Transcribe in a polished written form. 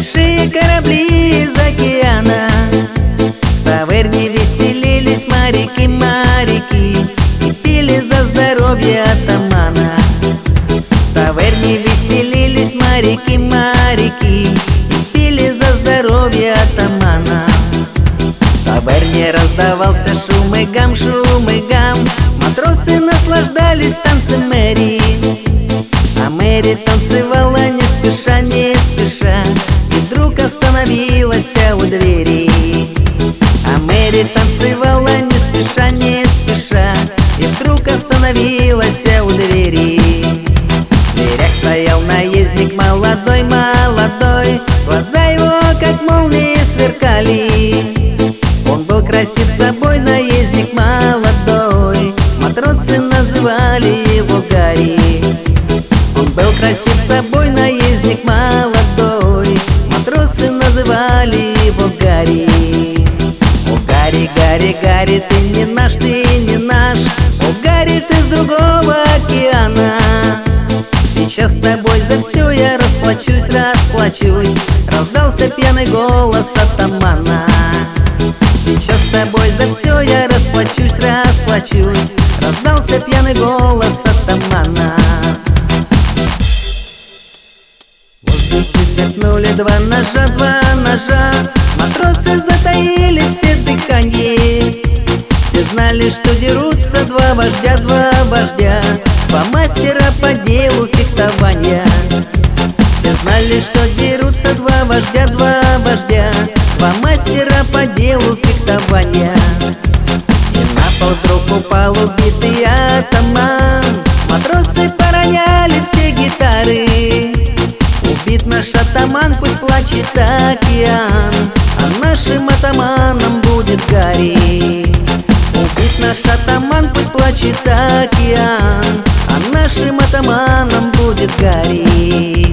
большие корабли из океана. В таверне веселились моряки и пили за здоровье атамана. В таверне веселились моряки и пили за здоровье атамана. В таверне раздавался шум и гам, матросы наслаждались танцем Мэри. А Мэри танцевала не спеша, и вдруг остановилась у двери. А Мэри танцевала не спеша, и вдруг остановилась у двери. В дверях стоял наездник молодой, глаза его как молнии сверкали. Он был красив собой, наездник молодой, матросы называли его Гарри. Он был красив собой, наездник молодой, матросы называли его Гарри. О, Гарри, Гарри, Гарри, ты не наш, о, Гарри, ты с другого океана. Сейчас с тобой за все я расплачусь, раздался пьяный голос атамана. Сейчас с тобой за все я расплачусь, раздался пьяный голос атамана. В воздухе сверкнули два ножа, матросы затаили все дыханье. Все знали, что дерутся два вождя, два мастера по делу фехтования. Все знали, что дерутся два вождя, два мастера по делу фехтования. И на пол вдруг упал убитый атаман. Матросы пороняли все гитары. Убит наш атаман, пусть плачет океан, а нашим атаманом будет Гарри. Убит наш атаман, пусть плачет океан, а нашим атаманом будет Гарри.